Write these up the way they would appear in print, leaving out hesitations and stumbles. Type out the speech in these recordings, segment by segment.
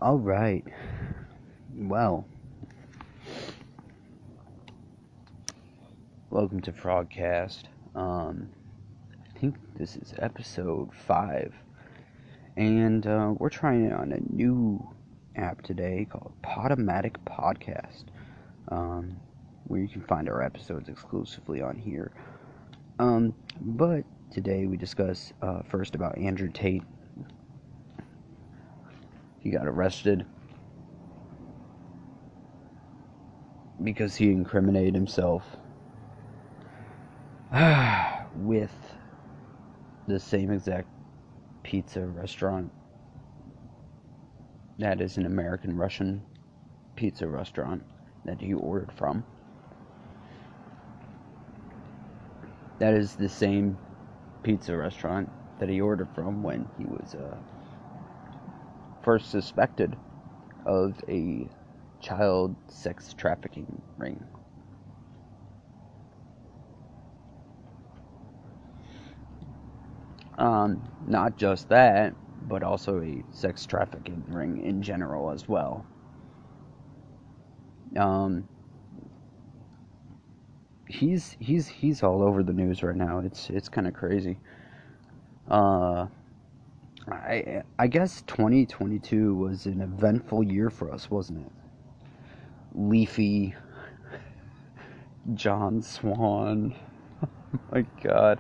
All right. Well, welcome to Frogcast. I think this is episode 5, and we're trying it on a new app today called Podomatic Podcast, where you can find our episodes exclusively on here. But today we discuss first about Andrew Tate. He got arrested because he incriminated himself with the same exact pizza restaurant that is an American Russian pizza restaurant that he ordered from. That is the same pizza restaurant that he ordered from when he was first suspected of a child sex trafficking ring. Not just that, but also a sex trafficking ring in general as well. He's all over the news right now. It's kind of crazy. I guess 2022 was an eventful year for us, wasn't it? Leafy, John Swan. Oh my God.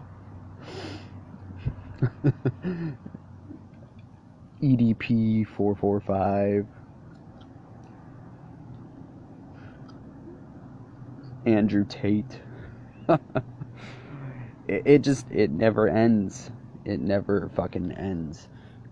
EDP 445. Andrew Tate. It never ends. It never fucking ends.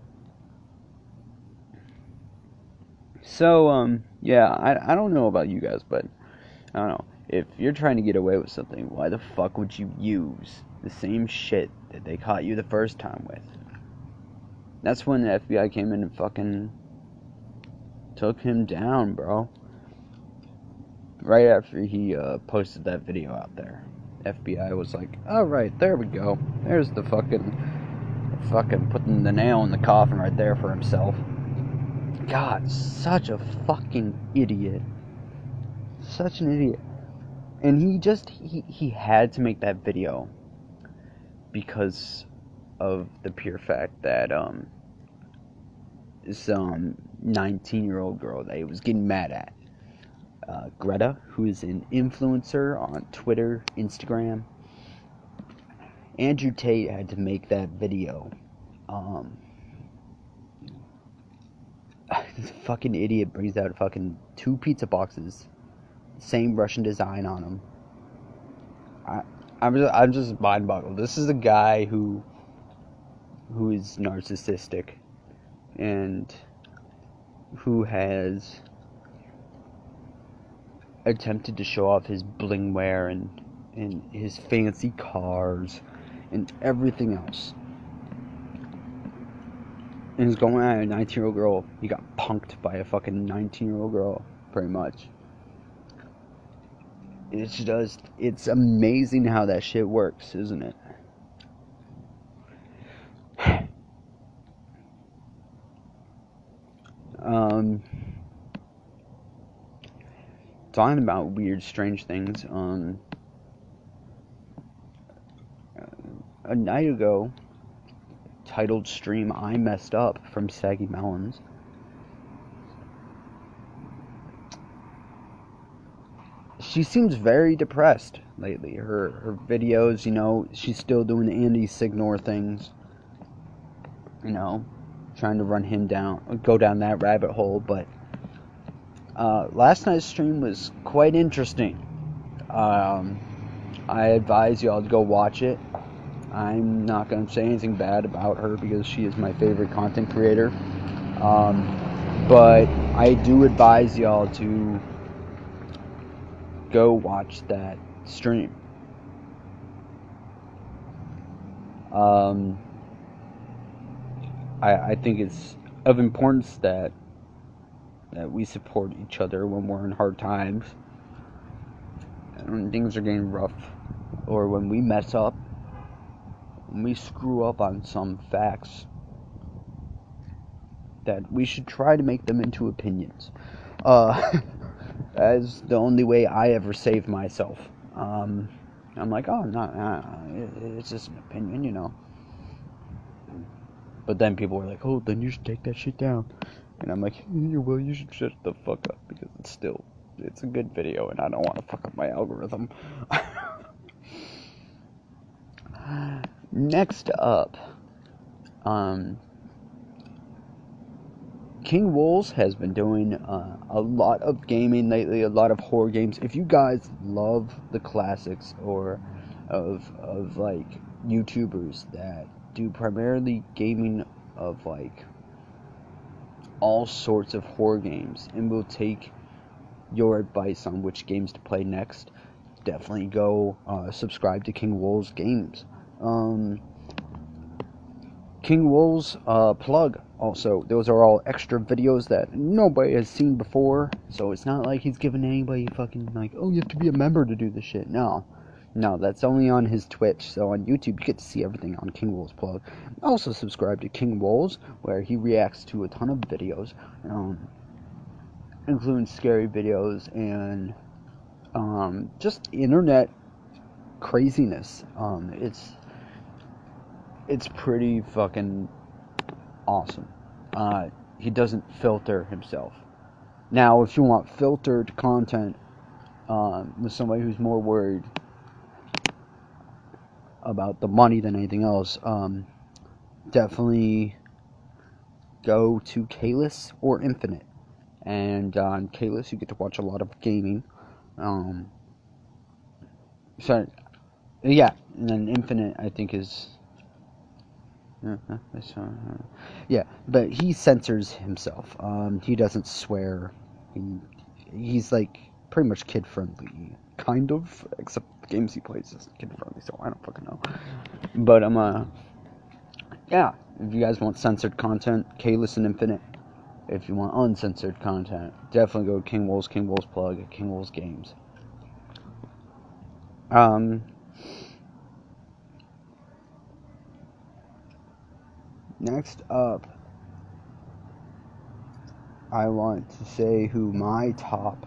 So, yeah, I don't know about you guys, but I don't know. If you're trying to get away with something, why the fuck would you use the same shit that they caught you the first time with? That's when the FBI came in and fucking took him down, bro. Right after he posted that video out there. FBI was like, alright, there we go. There's the fucking putting the nail in the coffin right there for himself. God, such a fucking idiot. Such an idiot. And he had to make that video because of the pure fact that some 19-year-old girl that he was getting mad at, Greta, who is an influencer on Twitter, Instagram. Andrew Tate had to make that video. This fucking idiot brings out fucking 2 pizza boxes, same Russian design on them. I'm just mind boggled. This is a guy who is narcissistic and who has attempted to show off his blingware and his fancy cars and everything else. And he's going at a 19-year-old girl. He got punked by a fucking 19-year-old girl, pretty much. It's amazing how that shit works, isn't it? Talking about weird, strange things, a night ago, titled stream I Messed Up from Saggy Melons. She seems very depressed lately. Her videos, she's still doing the Andy Signor things. Trying to run him down, go down that rabbit hole. But last night's stream was quite interesting. I advise y'all to go watch it. I'm not going to say anything bad about her because she is my favorite content creator. But I do advise y'all to go watch that stream. I think it's of importance that we support each other when we're in hard times and when things are getting rough, or when we mess up, when we screw up on some facts. that we should try to make them into opinions. That's the only way I ever save myself. I'm like, oh, it's just an opinion, you know. But then people were like, oh, then you should take that shit down. And I'm like, well, you should shut the fuck up, because it's a good video, and I don't want to fuck up my algorithm. Next up, King Wolves has been doing a lot of gaming lately, a lot of horror games. If you guys love the classics or of like YouTubers that do primarily gaming of like all sorts of horror games and will take your advice on which games to play next, definitely go subscribe to King Wolves Games. King Wolves plug also, those are all extra videos that nobody has seen before, so it's not like he's giving anybody fucking like, oh, you have to be a member to do this shit. No, that's only on his Twitch. So on YouTube you get to see everything on King Wolves plug. Also subscribe to King Wolves, where he reacts to a ton of videos, including scary videos and just internet craziness. It's pretty fucking awesome. He doesn't filter himself. Now, if you want filtered content with somebody who's more worried about the money than anything else, definitely go to Kalis or Infinite. And on Kalis, you get to watch a lot of gaming. So, yeah, and then Infinite, I think, is... yeah, but he censors himself. He doesn't swear. He's like pretty much kid friendly, kind of, except the games he plays is kid friendly, so I don't fucking know. But yeah, if you guys want censored content, Kalis and Infinite. If you want uncensored content, definitely go to King Wolves plug, King Wolves Games. Next up, I want to say who my top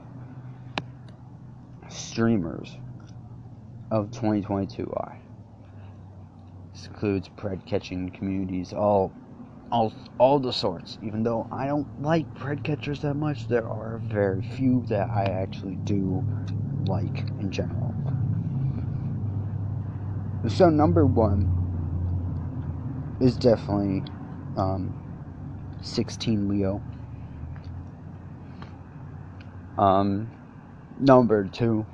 streamers of 2022 are. This includes pred catching communities, all the sorts. Even though I don't like pred catchers that much, there are very few that I actually do like in general. So number one is definitely 16 Leo. Number two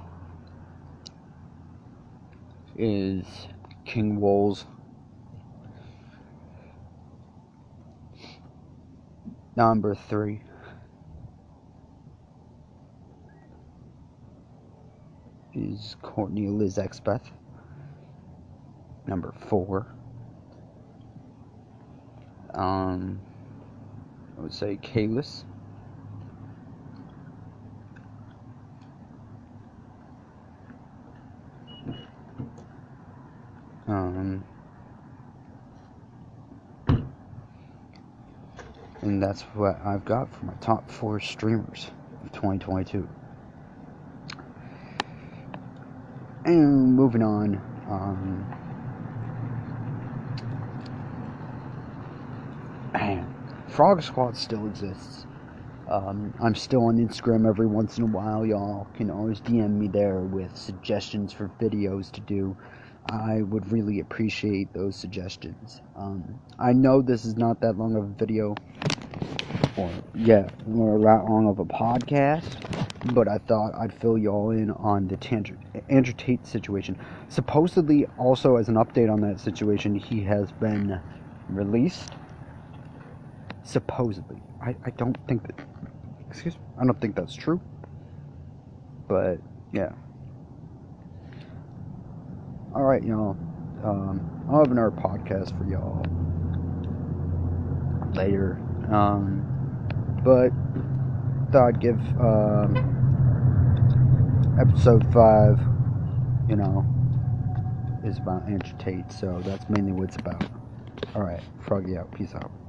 is King Wolves. Number three is Courtney Liz Exbeth. Number four, I would say Kalis. And that's what I've got for my top 4 streamers of 2022. And moving on, Frog Squad still exists. I'm still on Instagram every once in a while. Y'all can always DM me there with suggestions for videos to do. I would really appreciate those suggestions. I know this is not that long of a video, or that long of a podcast, but I thought I'd fill y'all in on the Andrew Tate situation. Supposedly, also as an update on that situation, he has been released. Supposedly. I don't think that... I don't think that's true. But, yeah. Alright, y'all. I'll have another podcast for y'all later. But thought I'd give episode 5, is about Andrew Tate, so that's mainly what it's about. Alright, Froggy out. Peace out.